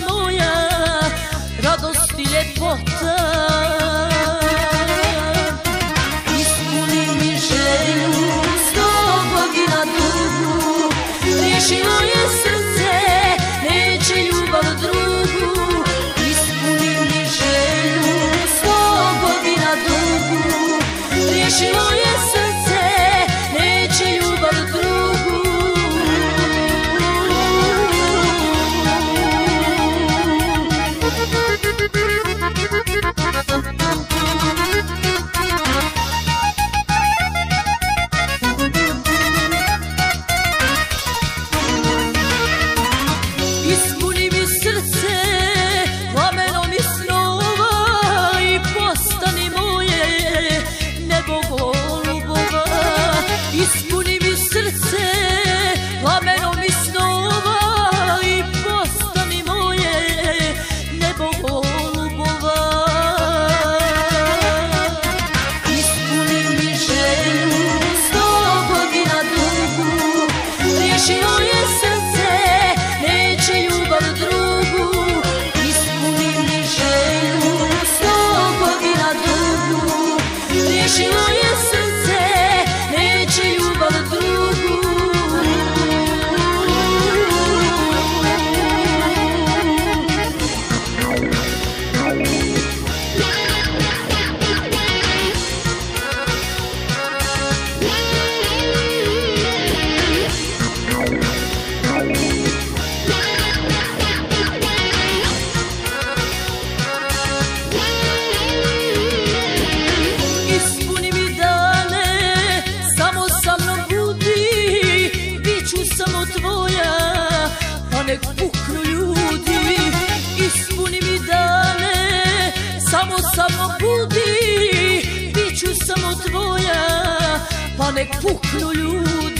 moja, radost i ljepota. Ispuni mi želju, 100 godina dugu, riješi moje srce, neće ljubav drugu. Ispuni mi želju, 100 godina dugu, riješi moje srce, neće ljubav drugu. Ispuni mi srce plamenom i snova i postani moje nebo golubova. Ispuni mi srce plamenom i snova i postani moje nebo golubova. Ispuni mi želju, 100 godina dugu, riješi moje srce, neće ljubav drugu. Ispuni mi želju, 100 godina dugu, riješi moje srce, neće ljubav drugu. Ispuni mi dane, samo sa mnom budi, bit ću samo tvoja, pa nek puknu ljudi. Ispuni mi dane, samo sa mnom budi, bit ću samo tvoja, pa nek puknu ljudi.